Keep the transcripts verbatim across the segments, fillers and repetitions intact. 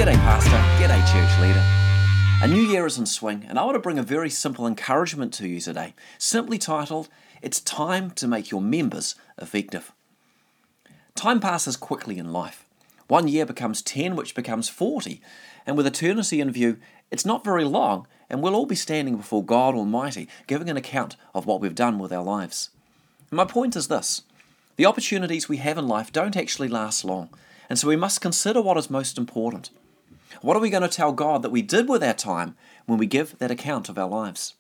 G'day pastor, g'day church leader. A new year is in swing and I want to bring a very simple encouragement to you today, simply titled, It's Time to Make Your Members Effective. Time passes quickly in life. One year becomes ten, which becomes forty, and with eternity in view, it's not very long and we'll all be standing before God Almighty, giving an account of what we've done with our lives. And my point is this, the opportunities we have in life don't actually last long, and so we must consider what is most important. What are we going to tell God that we did with our time when we give that account of our lives?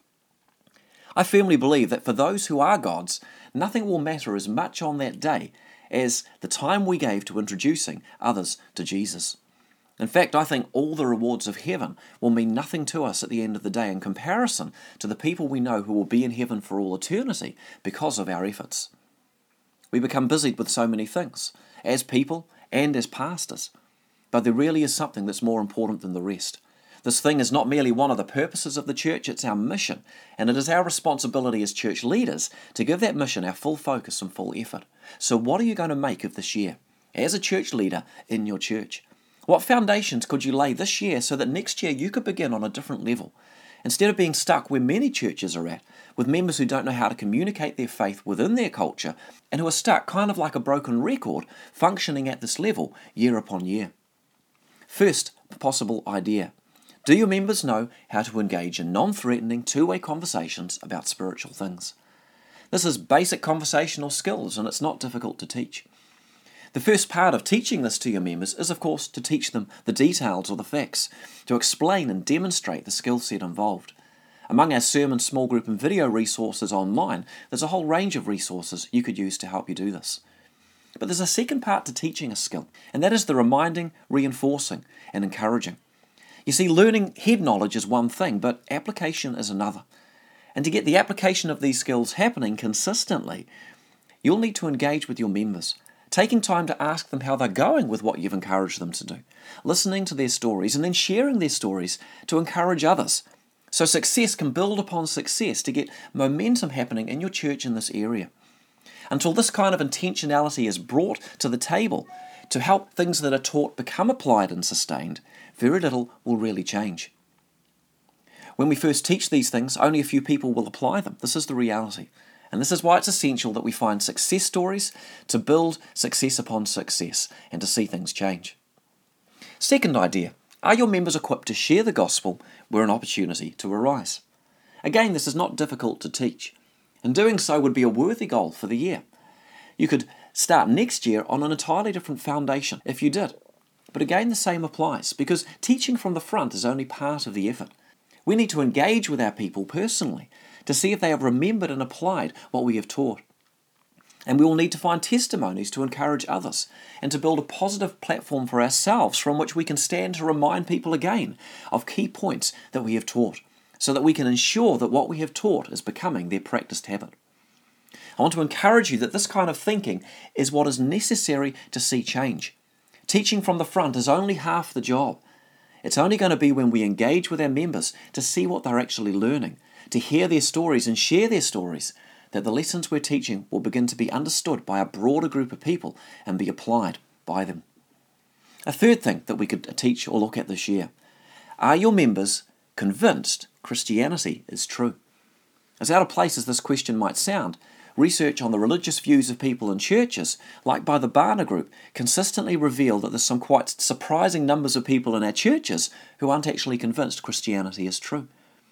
I firmly believe that for those who are God's, nothing will matter as much on that day as the time we gave to introducing others to Jesus. In fact, I think all the rewards of heaven will mean nothing to us at the end of the day in comparison to the people we know who will be in heaven for all eternity because of our efforts. We become busied with so many things, as people and as pastors. But there really is something that's more important than the rest. This thing is not merely one of the purposes of the church, it's our mission, and it is our responsibility as church leaders to give that mission our full focus and full effort. So what are you going to make of this year, as a church leader in your church? What foundations could you lay this year so that next year you could begin on a different level? Instead of being stuck where many churches are at, with members who don't know how to communicate their faith within their culture, and who are stuck kind of like a broken record, functioning at this level year upon year. First possible idea. Do your members know how to engage in non-threatening two-way conversations about spiritual things? This is basic conversational skills and it's not difficult to teach. The first part of teaching this to your members is, of course, to teach them the details or the facts, to explain and demonstrate the skill set involved. Among our sermon, small group and video resources online, there's a whole range of resources you could use to help you do this. But there's a second part to teaching a skill, and that is the reminding, reinforcing, and encouraging. You see, learning head knowledge is one thing, but application is another. And to get the application of these skills happening consistently, you'll need to engage with your members, taking time to ask them how they're going with what you've encouraged them to do, listening to their stories, and then sharing their stories to encourage others. So success can build upon success to get momentum happening in your church in this area. Until this kind of intentionality is brought to the table to help things that are taught become applied and sustained, very little will really change. When we first teach these things, only a few people will apply them. This is the reality. And this is why it's essential that we find success stories to build success upon success and to see things change. Second idea, are your members equipped to share the gospel where an opportunity to arise? Again, this is not difficult to teach. And doing so would be a worthy goal for the year. You could start next year on an entirely different foundation if you did. But again, the same applies, because teaching from the front is only part of the effort. We need to engage with our people personally to see if they have remembered and applied what we have taught. And we will need to find testimonies to encourage others and to build a positive platform for ourselves from which we can stand to remind people again of key points that we have taught, so that we can ensure that what we have taught is becoming their practiced habit. I want to encourage you that this kind of thinking is what is necessary to see change. Teaching from the front is only half the job. It's only going to be when we engage with our members to see what they're actually learning, to hear their stories and share their stories, that the lessons we're teaching will begin to be understood by a broader group of people and be applied by them. A third thing that we could teach or look at this year. Are your members convinced Christianity is true? As out of place as this question might sound, research on the religious views of people in churches, like by the Barna Group, consistently reveal that there's some quite surprising numbers of people in our churches who aren't actually convinced Christianity is true.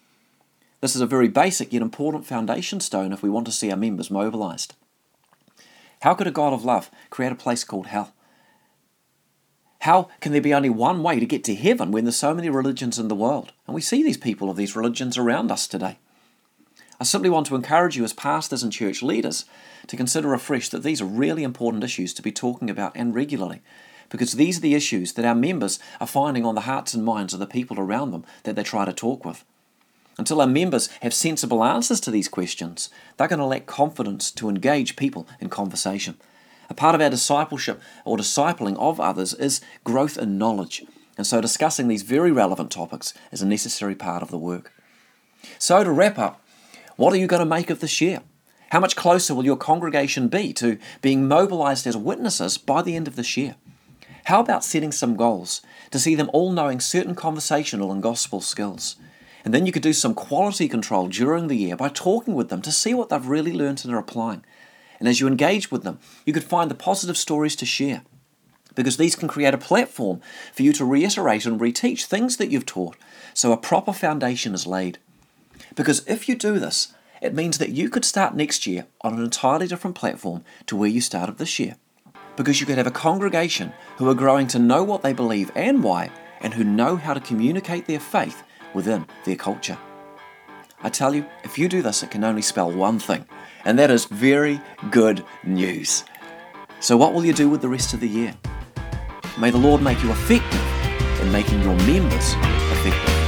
This is a very basic yet important foundation stone if we want to see our members mobilised. How could a God of love create a place called hell? How can there be only one way to get to heaven when there's so many religions in the world? And we see these people of these religions around us today. I simply want to encourage you as pastors and church leaders to consider afresh that these are really important issues to be talking about and regularly, because these are the issues that our members are finding on the hearts and minds of the people around them that they try to talk with. Until our members have sensible answers to these questions, they're going to lack confidence to engage people in conversation. A part of our discipleship or discipling of others is growth in knowledge, and so discussing these very relevant topics is a necessary part of the work. So to wrap up, what are you going to make of this year? How much closer will your congregation be to being mobilised as witnesses by the end of this year? How about setting some goals to see them all knowing certain conversational and gospel skills? And then you could do some quality control during the year by talking with them to see what they've really learned and are applying. And as you engage with them, you could find the positive stories to share, because these can create a platform for you to reiterate and reteach things that you've taught, so a proper foundation is laid. Because if you do this, it means that you could start next year on an entirely different platform to where you started this year. Because you could have a congregation who are growing to know what they believe and why, and who know how to communicate their faith within their culture. I tell you, if you do this, it can only spell one thing, and that is very good news. So what will you do with the rest of the year? May the Lord make you effective in making your members effective.